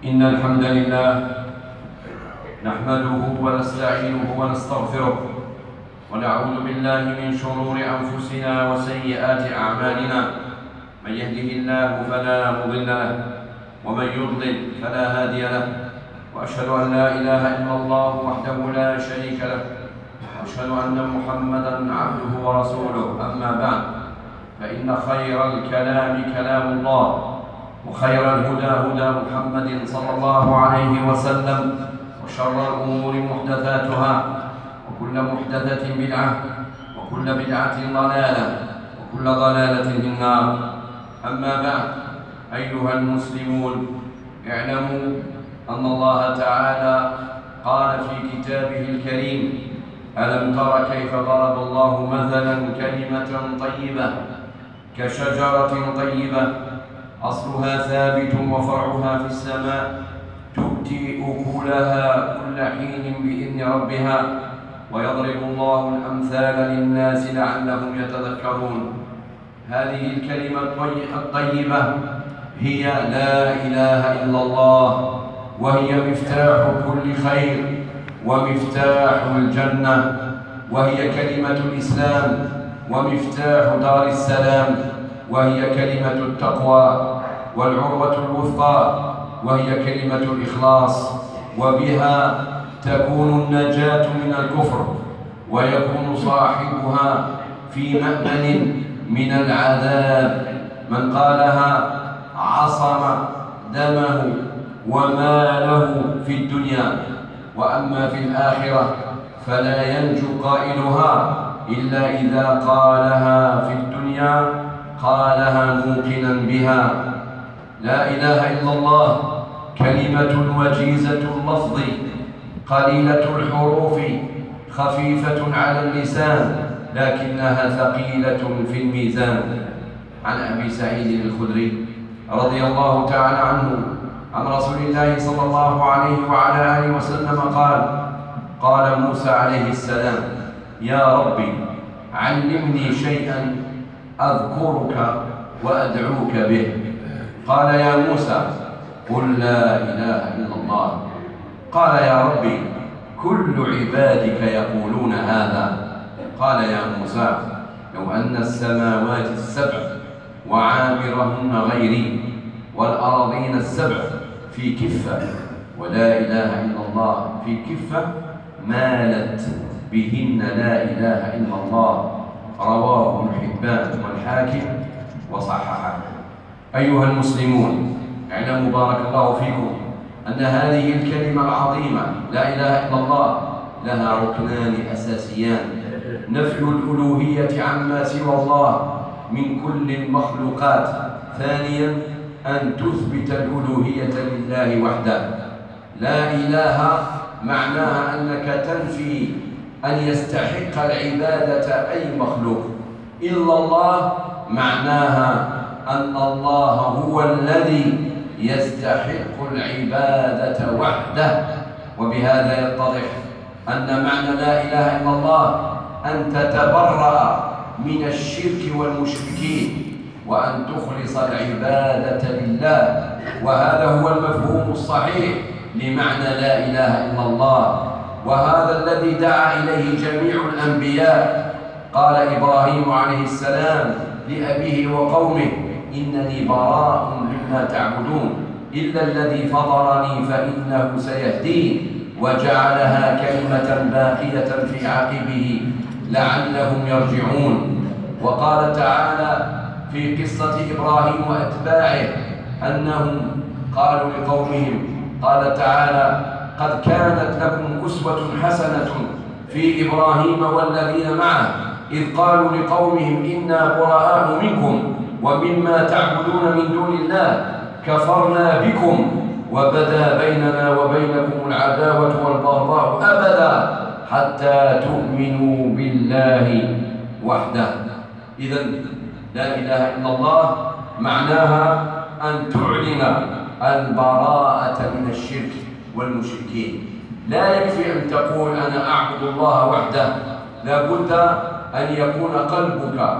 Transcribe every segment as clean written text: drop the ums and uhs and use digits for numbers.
إن الحمد لله نحمده ونستعينه ونستغفره ونعوذ بالله من شرور أنفسنا وسيئات أعمالنا. من يهده الله فلا مضل له ومن يضلل فلا هادي له، وأشهد أن لا إله إلا الله وحده لا شريك له، وأشهد أن محمدًا عبده ورسوله. أما بعد، فإن خير الكلام كلام الله، وخير الهدى هدى محمد صلى الله عليه وسلم، وشر الأمور محدثاتها، وكل محدثة بدعة، وكل بدعة ضلالة، وكل ضلالة في النار. أما بعد، أيها المسلمون، اعلموا أن الله تعالى قال في كتابه الكريم: ألم تر كيف ضرب الله مثلا كلمة طيبة كشجرة طيبة أصلها ثابت وفرعها في السماء تؤتي أكلها كل حين بإذن ربها ويضرب الله الأمثال للناس لعلهم يتذكرون. هذه الكلمة الطيبة هي لا إله إلا الله، وهي مفتاح كل خير ومفتاح الجنة، وهي كلمة الإسلام ومفتاح دار السلام، وهي كلمة التقوى والعروة الوثقى، وهي كلمة الإخلاص، وبها تكون النجاة من الكفر، ويكون صاحبها في مأمن من العذاب. من قالها عصم دمه وماله في الدنيا، وأما في الآخرة فلا ينجو قائلها إلا إذا قالها في الدنيا قالها موقنا بها. لا إله إلا الله كلمة وجيزة اللفظ قليلة الحروف خفيفة على اللسان، لكنها ثقيلة في الميزان. عن أبي سعيد الخدري رضي الله تعالى عنه عن رسول الله صلى الله عليه وعلى آله وسلم قال موسى عليه السلام: يا ربي علمني شيئا أذكرك وأدعوك به. قال: يا موسى قل لا إله إلا الله. قال: يا ربي كل عبادك يقولون هذا. قال: يا موسى لو أن السماوات السبع وعامرهن غيري والأراضين السبع في كفة ولا إله إلا الله في كفة مالت بهن لا إله إلا الله. رواه ابن حبان والحاكم وصححه. أيها المسلمون، اعلموا بارك الله فيكم أن هذه الكلمة العظيمة لا إله إلا الله لها ركنان أساسيان: نفي الألوهية عما سوى الله من كل المخلوقات، ثانيا أن تثبت الألوهية لله وحده. لا إله معناها أنك تنفي أن يستحق العبادة أي مخلوق، إلا الله معناها أن الله هو الذي يستحق العبادة وحده. وبهذا يتضح أن معنى لا إله إلا الله أن تتبرأ من الشرك والمشركين وأن تخلص العبادة لله، وهذا هو المفهوم الصحيح لمعنى لا إله إلا الله، وهذا الذي دعا إليه جميع الأنبياء. قال إبراهيم عليه السلام لأبيه وقومه: إنني براء مما تعبدون إلا الذي فطرني فإنه سيهدين، وجعلها كلمة باقية في عقبه لعلهم يرجعون. وقال تعالى في قصة إبراهيم وأتباعه أنهم قالوا لقومهم، قال تعالى: قد كانت لكم أسوة حسنة في إبراهيم والذين معه إذ قالوا لقومهم إنا براء منكم ومما تعبدون من دون الله كفرنا بكم وبدا بيننا وبينكم العداوة والبغضاء أبدا حتى تؤمنوا بالله وحده. إذن لا إله إلا الله معناها أن تعلن البراءة من الشرك والمشركين. لا يكفي أن تقول أنا أعبد الله وحده، لا بد أن يكون قلبك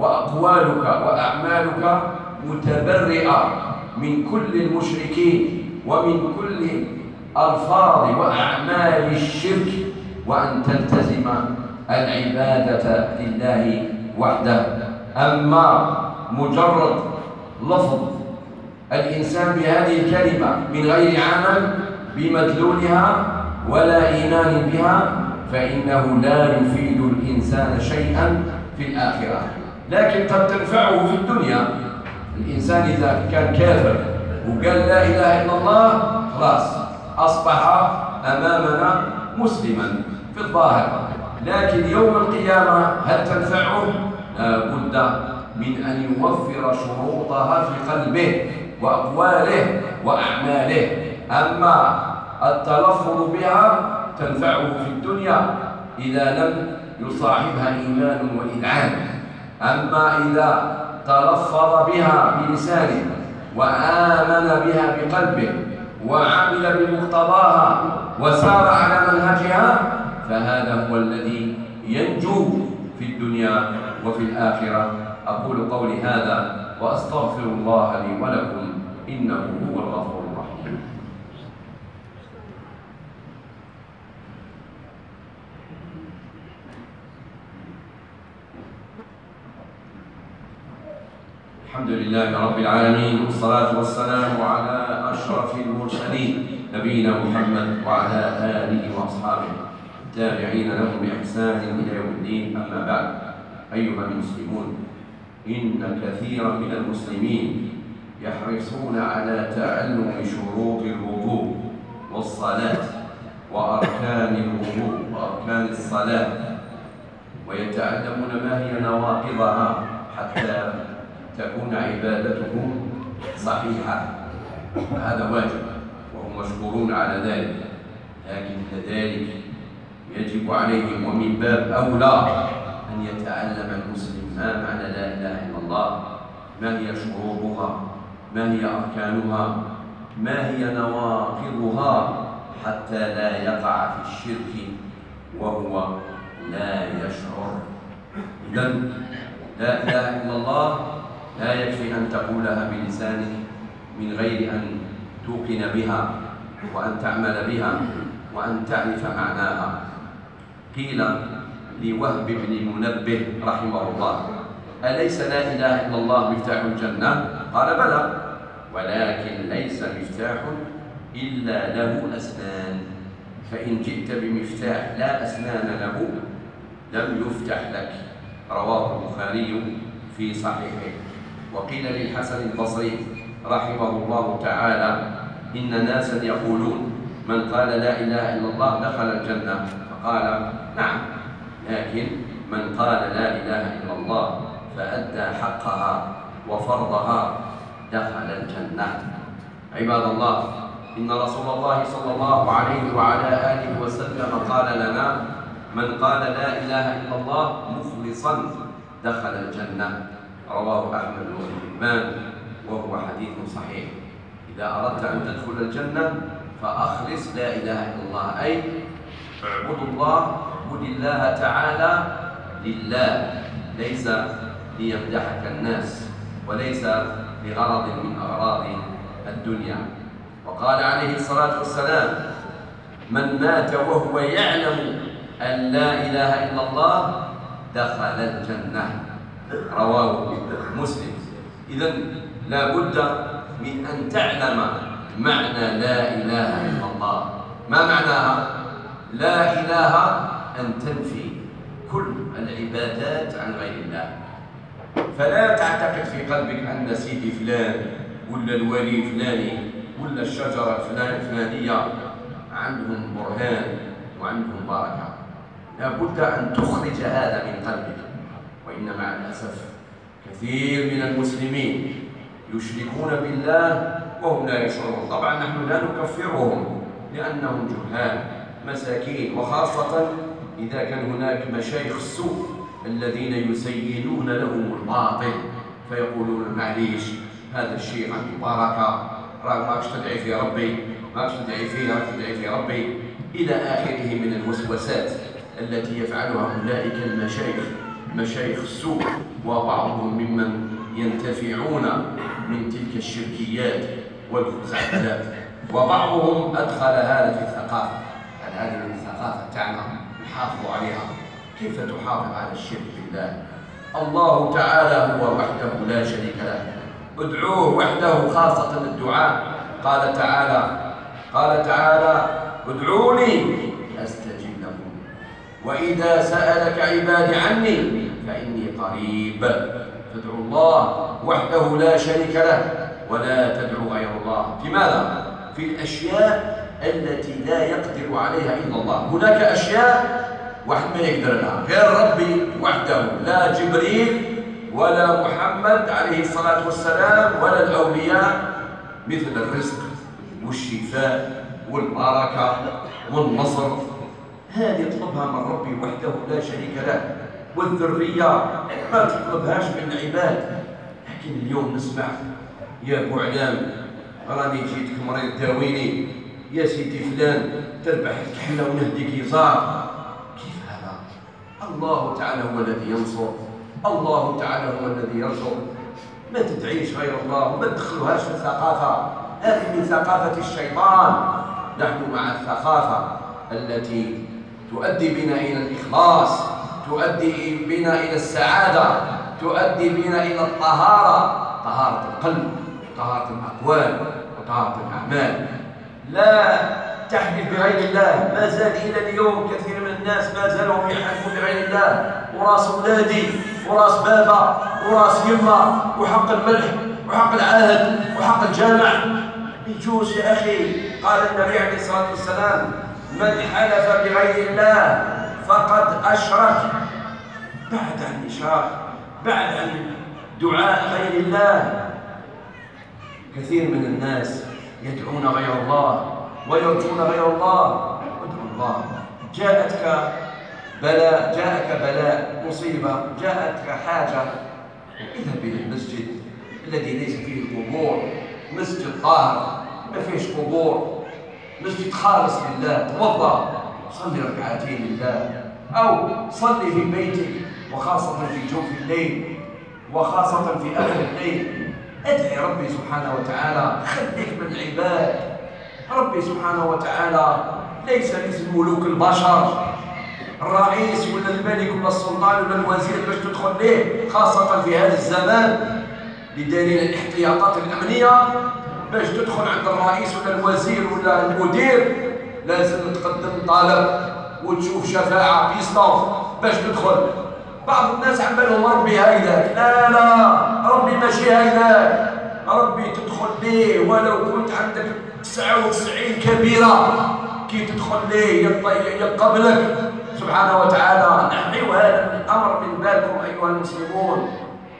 وأقوالك وأعمالك متبرئة من كل المشركين ومن كل ألفاظ وأعمال الشرك، وأن تلتزم العبادة لله وحده. أما مجرد لفظ الإنسان بهذه الكلمة من غير عمل بمدلولها ولا إيمان بها فإنه لا يفيد الإنسان شيئا في الآخرة، لكن قد تنفعه في الدنيا. الإنسان إذا كان كافر وقال لا إله إلا الله خلاص أصبح أمامنا مسلما في الظاهر، لكن يوم القيامة هل تنفعه؟ لا بد من أن يوفر شروطها في قلبه وأقواله وأعماله. أما التلفظ بها تنفعه في الدنيا إذا لم يصاحبها إيمان وإذعان، أما إذا تلفظ بها بلسانه وآمن بها بقلبه وعمل بمقتضاها وسار على منهجها فهذا هو الذي ينجو في الدنيا وفي الآخرة. أقول قولي هذا وأستغفر الله لي ولكم إنه هو الغفور الرحيم. الحمد لله رب العالمين، والصلاة والسلام على أشرف المرسلين نبينا محمد وعلى آله وأصحابه التابعين لهم بإحسان إلى يوم الدين. أما بعد، أيها المسلمون، إن كثيرا من المسلمين يحرصون على تعلم شروط الوضوء والصلاة وأركان الوضوء وأركان الصلاة، ويتعلمون ما هي نواقضها حتى تكون عبادتهم صحيحة. هذا واجب وهم مشكورون على ذلك، لكن كذلك يجب عليهم ومن باب أولى أن يتعلم المسلم ما معنى لا إله إلا الله، ما هي شروطها، ما هي أركانها، ما هي نواقضها، حتى لا يقع في الشرك وهو لا يشعر. إذن لا إله إلا الله لا يكفي أن تقولها بلسانك من غير أن توقن بها وأن تعمل بها وأن تعرف معناها. قيل لوهب بن منبه رحمه الله: أليس لا إله إلا الله مفتاح الجنة؟ قال: بلى، ولكن ليس مفتاح إلا له أسنان، فإن جئت بمفتاح لا أسنان له لم يفتح لك. رواه البخاري في صحيحه. وقيل للحسن البصري رحمه الله تعالى: إن ناسا يقولون من قال لا إله إلا الله دخل الجنة، فقال: نعم، لكن من قال لا إله إلا الله فأدى حقها وفرضها دخل الجنة. عباد الله، إن رسول الله صلى الله عليه وعلى آله وسلم قال لنا: من قال لا إله إلا الله مخلصا دخل الجنة. رواه أحمد بن حبان وهو حديث صحيح. إذا أردت أن تدخل الجنة فأخلص لا إله إلا الله، أي اعبد الله، اعبد الله تعالى لله، ليس ليمدحك الناس وليس لغرض من أغراض الدنيا. وقال عليه الصلاة والسلام: من مات وهو يعلم أن لا إله إلا الله دخل الجنة. رواه مسلم. إذن لا بد من أن تعلم معنى لا إله إلا الله. ما معناها؟ لا إله أن تنفي كل العبادات عن غير الله، فلا تعتقد في قلبك أن سيدي فلان ولا الولي فلاني ولا الشجرة الفلانية عندهم برهان وعندهم بركة. لا بد أن تخرج هذا من قلبك. وإن مع الأسف كثير من المسلمين يشركون بالله وهم لا يشعرون. طبعا نحن لا نكفرهم لأنهم جهال مساكين، وخاصة إذا كان هناك مشايخ السوء الذين يسيلون لهم الباطل فيقولون: معليش، هذا الشيء عنده بركة، ماكش تدعي في ربي، ماكش تدعي فيها، تدعي في ربي، إلى آخره من الوسوسات التي يفعلها أولئك المشايخ، مشايخ السوء، وبعضهم ممن ينتفعون من تلك الشركيات والخزعبلات. وبعضهم أدخل هذا في الثقافة، يعني هذه من الثقافة تاعنا نحافظ عليها. كيف تحافظ على الشرك بالله؟ الله تعالى هو وحده لا شريك له، ادعوه وحده، خاصة الدعاء. قال تعالى ادعوني أستجب لكم وإذا سألك عبادي عني فإني قريب. فادعوا الله وحده لا شريك له ولا تدعوا غير الله. في ماذا؟ في الأشياء التي لا يقدر عليها إلا الله. هناك أشياء واحد ما يقدر لها غير ربي وحده، لا جبريل ولا محمد عليه الصلاة والسلام ولا الأولياء، مثل الرزق والشفاء والبركة والنصر، هذه يطلبها من ربي وحده لا شريك له. والذرية ما تطلبهاش من العباد. لكن اليوم نسمع يا ابو علام راني جيتك مريض داويني، يا سيدي فلان تربح الكحله ونهديك يزار. كيف هذا؟ الله تعالى هو الذي ينصر، الله تعالى هو الذي يرزق. ما تدعيش غير الله وما تدخلوهاش في الثقافه، هذه من ثقافه الشيطان. نحن مع الثقافه التي تؤدي بنا الى الاخلاص، تؤدي بنا الى السعاده، تؤدي بنا الى الطهاره، طهاره القلب، طهاره الاقوال وطهاره الاعمال. لا تحلف بغير الله. ما زال الى اليوم كثير من الناس ما زالوا يحلفون بغير الله، وراس اولادي وراس بابا وراس يمه وحق الملح وحق العهد وحق الجامع. يجوز يا اخي. قال النبي عليه الصلاه والسلام من حلف بغير الله فقد اشرك. بعد عن الاشراك، بعد عن دعاء غير الله. كثير من الناس يدعون غير الله ويرجون غير الله. ادعوا الله. جاءك بلاء، مصيبة، جاءتك حاجة، اذهب إلى المسجد الذي ليس فيه قبور، مسجد طاهر ما فيش قبور، مسجد خالص لله. توضأ، صلي ركعتين لله، أو صلي في بيتك، وخاصة في جوف الليل وخاصة في آخر الليل. ادعي ربي سبحانه وتعالى، خليك من العباد. ربي سبحانه وتعالى ليس مثل ملوك البشر، الرئيس ولا الملك ولا السلطان ولا الوزير باش تدخل ليه، خاصة في هذا الزمان بدليل الاحتياطات الأمنية. باش تدخل عند الرئيس ولا الوزير ولا المدير لازم تقدم طلب وتشوف شفاعة بيسطوف باش تدخل. بعض الناس عم بالهم ربي هيداك. لا، ربي ماشي هيداك. ربي تدخل ليه ولو كنت عندك 99 كبيرة، كي تدخل ليه يقبلك سبحانه وتعالى. نحيوا هذا الأمر من بالكم أيها المسلمون.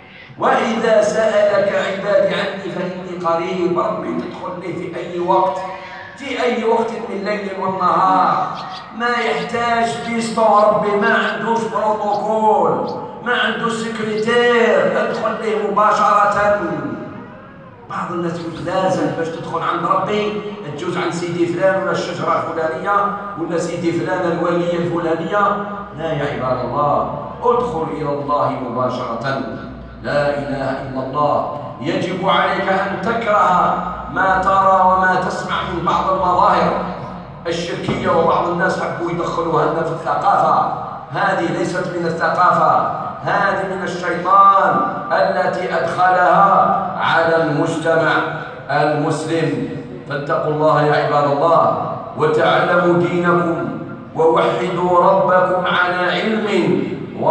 وإذا سألك عبادي عني فإني قريب. ربي تدخل ليه في أي وقت، في أي وقت من الليل والنهار. ما يحتاج بيسطو. ربي ما عندوش بروتوكول، ما عندوش سكرتير، ادخل ليه مباشرة. بعض الناس يقول لازم باش تدخل عند ربي تجوز عن سيدي فلان ولا الشجرة الفلانية ولا سيدي فلان الولية الفلانية. لا يا عباد الله، ادخل إلى الله مباشرة. لا إله إلا الله. يجب عليك أن تكره ما ترى وما تسمع من بعض المظاهر الشركية، وبعض الناس حبوا يدخلوها لنا في الثقافة. هذه ليست من الثقافة، هذه من الشيطان التي أدخلها على المجتمع المسلم. فاتقوا الله يا عباد الله، وتعلموا دينكم، ووحدوا ربكم على علم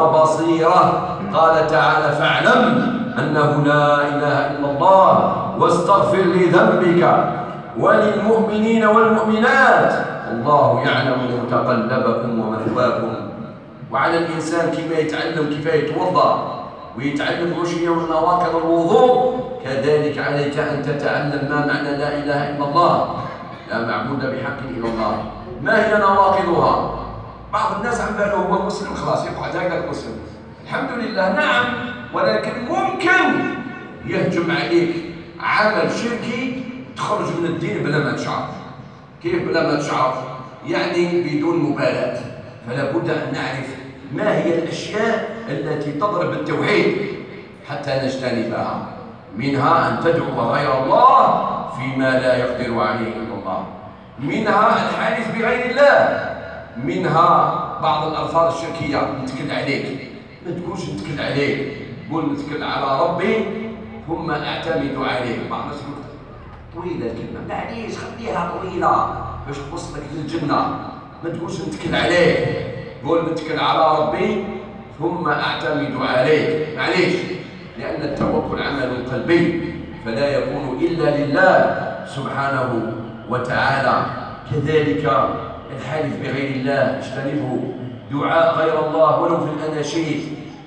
وبصيرة. قال تعالى فاعلم أنه لا إله إلا الله واستغفر لذنبك وللمؤمنين والمؤمنات الله يعلم متقلبكم ومثواكم. وعلى الإنسان كيف يتعلم كيف يتوضأ ويتعلم وشيء من نواقض الوضوء، كذلك عليك أن تتعلم ما معنى لا إله إلا الله، لا معبود بحق إلا الله. ما هي نواقضها؟ بعض الناس عم باله هو مسلم خلاص يقعد هكذا مسلم، الحمد لله نعم، ولكن ممكن يهجم عليك عمل شركي تخرج من الدين بلا ما تشعر. كيف بلا ما تشعر؟ يعني بدون مبالاة. فلا بد أن نعرف ما هي الأشياء التي تضرب التوحيد حتى نجتنبها. منها أن تدعو غير الله فيما لا يقدر عليه إلا الله، منها الحالف بغير الله، منها بعض الألفاظ الشركية. نتكل عليك، ما تقولش نتكل عليك، قول نتكل على ربي ثم أعتمد عليه. بعض الناس يقول طويلة الكلمة، معليش خليها طويلة باش توصلك للجنة. ما تقولش نتكل عليه، قول نتكل على ربي ثم أعتمد عليه. معليش، لأن التوكل عمل قلبي فلا يكون إلا لله سبحانه وتعالى. كذلك الحالف بغير الله اجتنبوا دعاء غير الله ولو في الأناشيد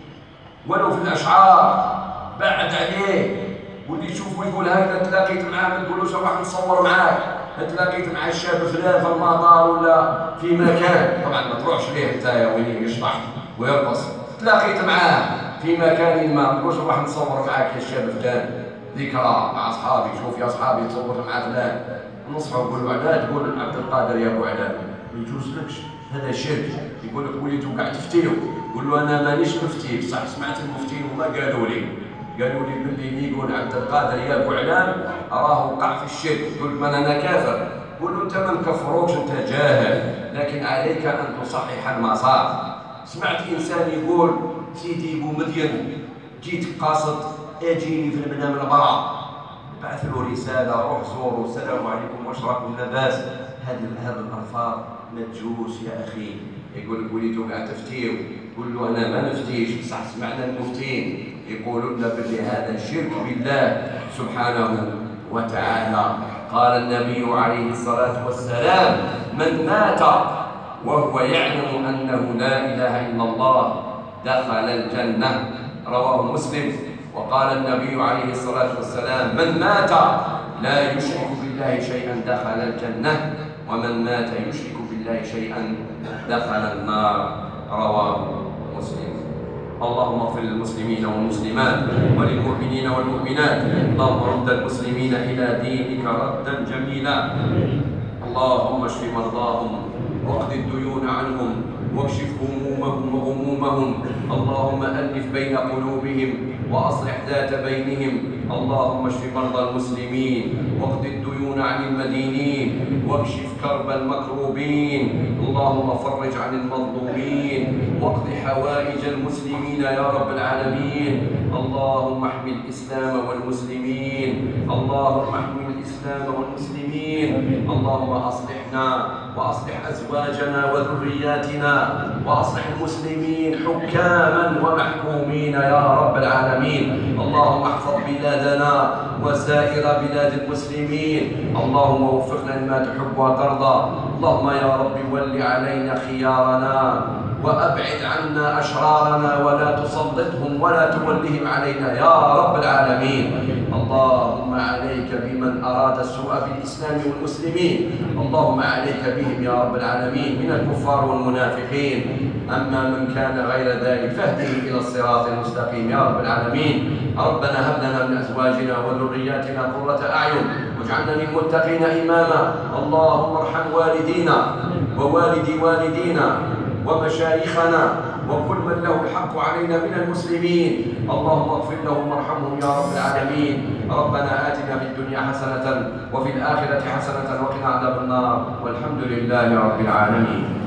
ولو في الأشعار، بعد عليه. واللي يشوف ويقول هكذا تلاقيت معاه ما تقولوش راح نصور معاك، تلاقيت مع الشاب فلان في المطار ولا في مكان، طبعا ما تروحش ليه انت وين يشطح ويرقص، تلاقيت معاه في مكان ما تقولش راح نصور معاك يا الشاب فلان، ذكرى مع اصحابي، شوف يا اصحابي تصور مع فلان، نصحوا يقول له علاش، تقول عبد القادر يا ابو علاء ما يجوزلكش، هذا شرك. يقول لك وليتو قاعد تفتيو، قول له انا مانيش مفتي، بصح سمعت المفتين هما قالوا لي باللي يقول عبد القادر يا ابو علام راه وقع في الشرك، يقول من انا كافر. قول له انت ما نكفروكش، انت جاهل، لكن عليك ان تصحح المسار. سمعت انسان يقول سيدي ابو مدين جيت قاصد اجيني في المنام البراء، بعث له رساله روح زوره السلام عليكم واش راكم لاباس. هذه الالفاظ ما تجوز يا اخي. يقول لك وليتو قاعد تفتيو، قول له انا ما نفتيش، بصح سمعنا المفتين يقولون بلي هذا شرك بالله سبحانه وتعالى. قال النبي عليه الصلاة والسلام من مات وهو يعلم أنه لا إله إلا الله دخل الجنة، رواه مسلم. وقال النبي عليه الصلاة والسلام من مات لا يشرك بالله شيئا دخل الجنة، ومن مات يشرك بالله شيئا دخل النار، رواه مسلم. اللهم اغفر للمسلمين والمسلمات وللمؤمنين والمؤمنات، اللهم رد المسلمين إلى دينك ردا جميلا، اللهم اشف مرضاهم واقض الديون عنهم واكشف همومهم وغمومهم، اللهم ألف بين قلوبهم وأصلح ذات بينهم، اللهم اشف مرضى المسلمين واقض الديون عن المدينين واكشف كرب المكروبين، اللهم فرج عن المظلومين واقض حوائج المسلمين يا رب العالمين، اللهم احمي الإسلام والمسلمين، اللهم احمي الإسلام والمسلمين، اللهم أصلحنا وأصلح أزواجنا وذرياتنا وأصلح المسلمين حكاما ومحكومين يا رب العالمين، اللهم احفظ بلادنا وسائر بلاد المسلمين، اللهم وفقنا لما تحب وترضى، اللهم يا رب ول علينا خيارنا وأبعد عنا أشرارنا ولا تسلطهم ولا تولهم علينا يا رب العالمين، اللهم عليك بمن أراد السوء بالإسلام والمسلمين، اللهم عليك بهم يا رب العالمين من الكفار والمنافقين، أما من كان غير ذلك فاهده إلى الصراط المستقيم يا رب العالمين، ربنا هب لنا من أزواجنا وذرياتنا قرة أعين واجعلنا للمتقين إماما، اللهم ارحم والدينا ووالدي والدينا ومشايخنا وكل من له الحق علينا من المسلمين، اللهم اغفر لهم وارحمهم يا رب العالمين، ربنا آتنا في الدنيا حسنة وفي الآخرة حسنة وقنا عذاب النار، والحمد لله رب العالمين.